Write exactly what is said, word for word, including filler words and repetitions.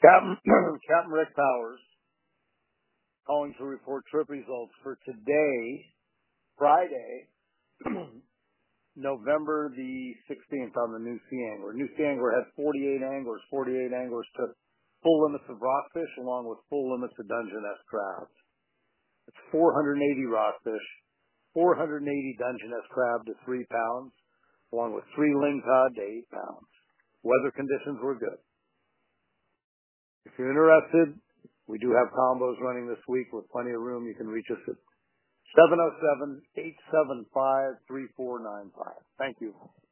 Captain, Captain Rick Powers calling to report trip results for today, Friday, November the sixteenth on the new Sea Angler. New Sea Angler had forty-eight anglers. forty-eight anglers took full limits of rockfish along with full limits of Dungeness crabs. It's four hundred eighty rockfish, four hundred eighty Dungeness crab to three pounds, along with three lingcod to eight pounds. Weather conditions were good. If you're interested, we do have combos running this week with plenty of room. You can reach us at seven oh seven, eight seven five, three four nine five. Thank you.